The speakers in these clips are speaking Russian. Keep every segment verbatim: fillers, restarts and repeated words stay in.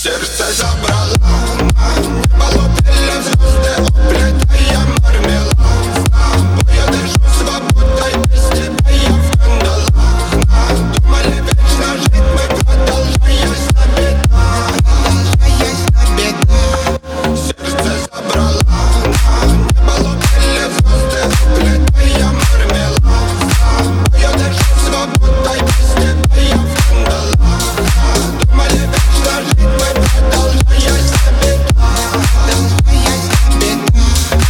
Сердце забрала на небо, летели звезды, уплетая мармелад. С тобой я дышу свободой, без тебя я в кандалах. Надумали вечно жить мы, продолжаясь на беда, продолжаясь на беда. Сердце забрала на небо, летели звезды, уплетая мармелад. С тобой я дышу свободой, без тебя я в кандалах. Надумали вечно жить мы, продолжаясь на беда, продолжаясь на беда.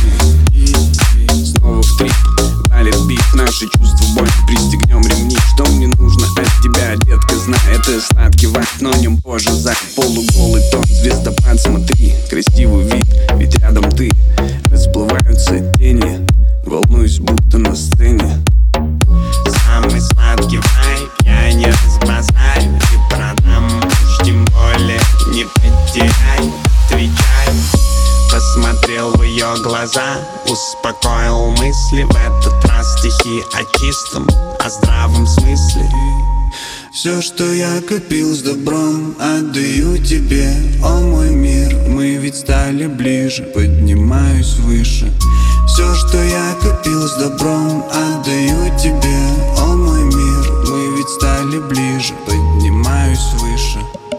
Снова в три валит бит, наши чувства боль. Пристегнем ремни, что мне нужно от тебя, детка, знай. Это сладкий вайб, но нем позже за полуголый тон. Звездопад, смотри, красивый вид, ведь рядом ты. Расплываются тени, волнуюсь, будто на сцене. Самый сладкий вайб, я не разбазарю. Ты продам, уж тем более не потеряй. Отвечай, посмотрел в ее глаза, успокоил мысли. В этот раз стихи о чистом, о здравом смысле. Все, что я копил с добром, отдаю тебе, о мой мир. Мы ведь стали ближе, поднимаюсь выше. Все, что я копил с добром, отдаю тебе, о мой мир. Мы ведь стали ближе, поднимаюсь выше.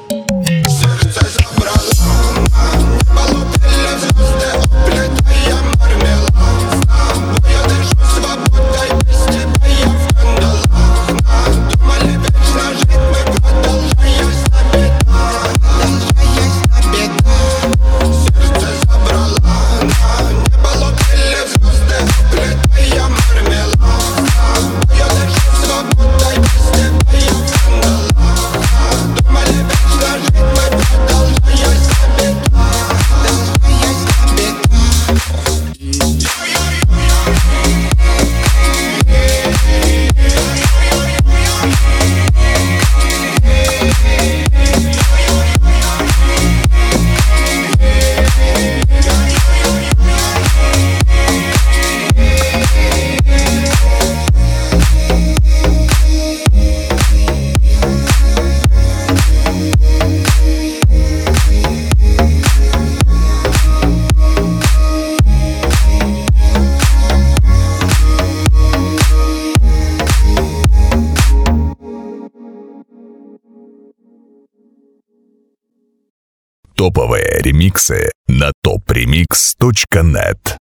Сердце забрала на небо, летели звезды, уплетая мармелад. С тобой я дышу свободой, без тебя я в кандалах. Надумали вечно жить мы, продолжаясь на беда, продолжаясь на беда. Сердце забрала на небо, летели звезды, уплетая мармелад. С тобой я дышу свободой, без тебя я в кандалах. Надумали вечно жить мы, продолжаясь на беда, продолжаясь на беда. Топовые ремиксы на топ ремикс точка нет.